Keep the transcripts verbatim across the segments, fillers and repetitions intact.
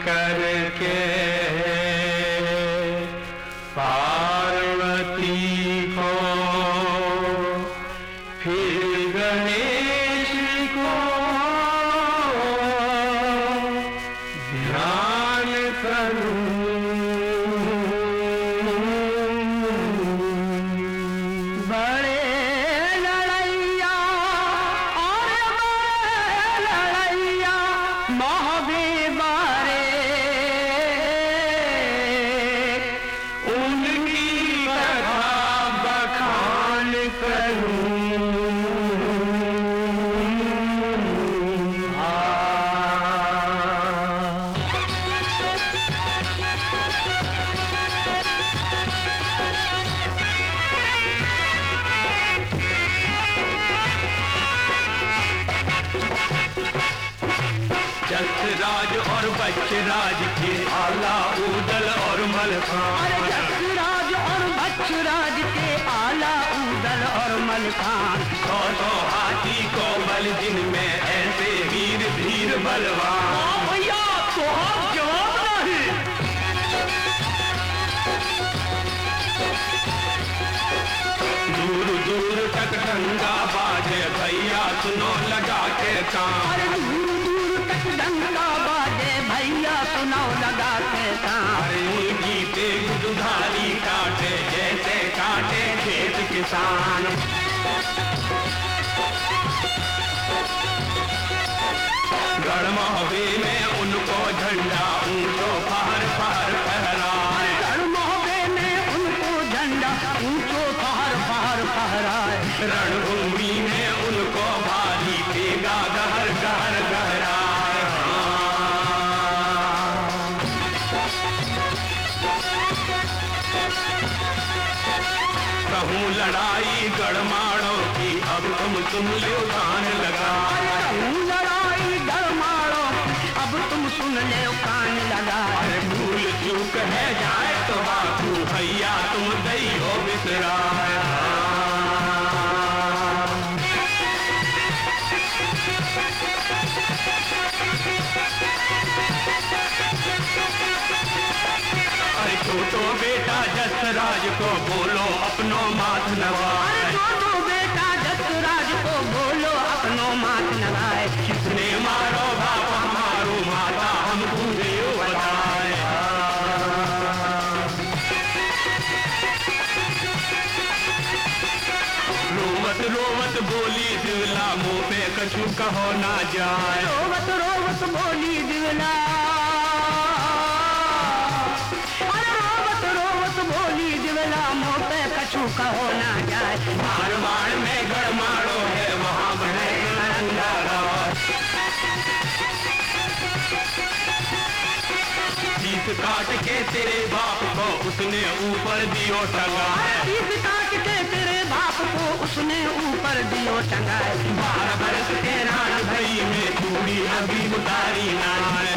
करके पार्वती को फिर गणेश को ध्यान करूं। बड़े लड़ैया और बड़े लड़ैया मोहबे बारे, उनकी कथा बखान करूं। जसराज और बच्चराज के आला उदल और मलखान, जसराज और बच्चराज के आला उदल और मलखान, सौ सौ हाथी को बल जिनमें ऐसे वीर धीर बलवान। भैया तो आप जवाब नहीं। दूर दूर तक डंगा बाजे भैया सुनो लगा के कान। अरे दूर दूर तक डंका बाजे भैया सुनाओ लगा के कान। अरे उनकी तेग दुधारी काटे जैसे काटे खेत किसान। गढ़मोहबे में उनको झंडा ऊंचो पहाड़ पहाड़ फहराए। गढ़मोहबे में उनको झंडा ऊंचो पहाड़ पहाड़ फहराए। रणभूमि में उनको भारी तेगा गहर गहर गहराए। कहूँ लड़ाई गढ़माड़ों की अब तुम सुन लो कान लगाए। कहूँ लड़ाई गढ़माड़ों अब तुम सुन ले कान लगाए। भूल चूक है जाए तो बापू भैया तुम दैयो बिसराए। अरे छोटो बेटा जसराज को बोलो अपनो माथ नवाए। छोटो बेटा जसराज को बोलो अपनो माथ नवाए। किसने मारो बाप हमारो माता हम पूरे बताए। रोवत रोवत बोली दिवला मुँह पे कछु कहो ना जाए। रोवत रोवत बोली दिवला, अरे रोवत रोवत बोली दिवला मुँह पे कछु कहो ना जाए। मारवाड़ में गढ़माड़ो है वहाँ बने अंगारा। तीस काट के तेरे बाप को उसने ऊपर दियो टंगाए। तीस काट के तेरे बाप को उसने ऊपर दियो टंगाए। बारह बरस के रान भई में चूड़ी अभी उतारी नाय।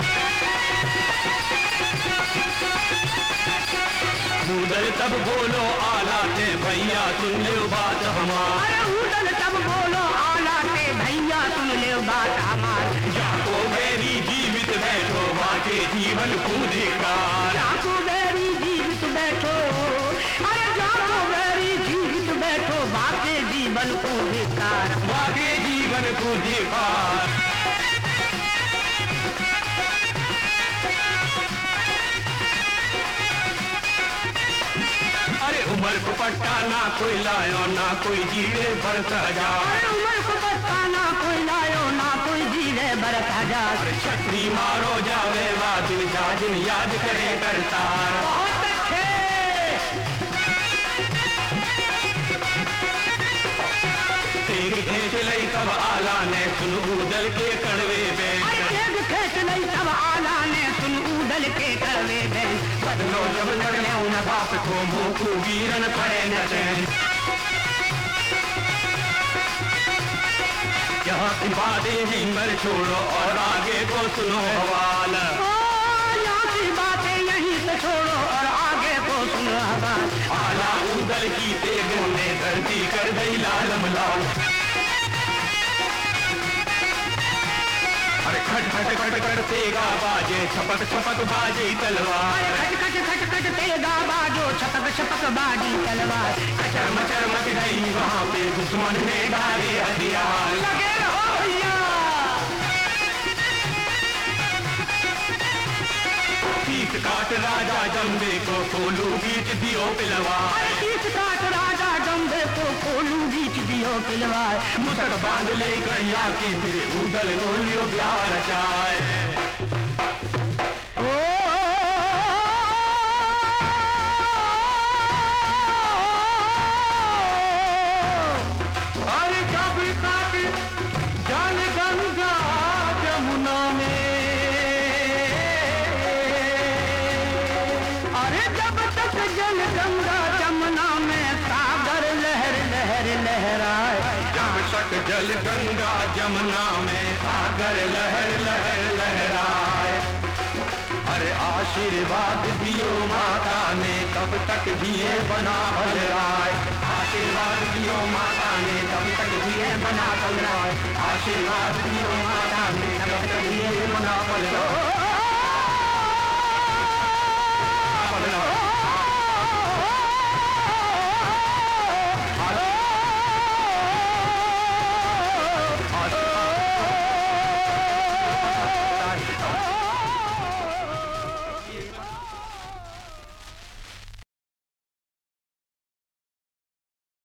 उदल तब बोलो आला थे भैया सुन ले बात हमार। अरे उदल तब बोलो आला थे भैया सुन ले बात हमार। जाको मेरी जीवित बैठो बाके जीवन पूजिकार। जाको मेरी जीवित बैठो, अरे जाको मेरी जीवित बैठो बाके जीवन पूजिकार। बाके जीवन पूजिकार। अरे उमर को पट्टा ना कोई लायो ना कोई जीवे पर सजा। अरे उमर को पट्टा ना कोई लायो ना कोई जीवे बरस हजार। अरे छतरी मारो जावे वादिन जाजिन याद करे करतार। बहुत अच्छे। तेग खेच लई तब आला ने सुन उदल के कड़वे बैठ। तेग खेच लई तब आला ने सुन उदल के कड़वे बैठ। बदलो जब लगने उन बाप को मुँह को वीरन पड़े न चैन। यहाँ की बातें हिंगर छोड़ो और आगे को सुनो हवाल। यहाँ की बातें यहीं से छोड़ो और आगे को सुनो हवाल। आला उदल की तेग ने धरती कर गई लाल मलाल। अरे खट खट खट खट तेगा बाजे छपक छपक बाजी तलवार खट खट खट खट तेगा बाजो छपक छपक बाजी तलवार कचर मचर मच गई वहाँ पे दुश्मन ने डाले हथियार लगे रहो भैया तीस काट राजा जम्बे को कोलू बीच दियो पिलवार तीस काट राजा जम्बे को कोलू बीच दियो पिलवार मुसक बांध ले गैया के फिर उदल गोलियों प्यार चाय जल गंगा जमुना में सागर लहर लहर लहराए अरे आशीर्वाद दियो माता ने कब तक दिए बना बलराय आशीर्वाद दियो माता ने कब तक दिए बना बलराय आशीर्वाद दियो माता ने कब तक दिए बना बलराय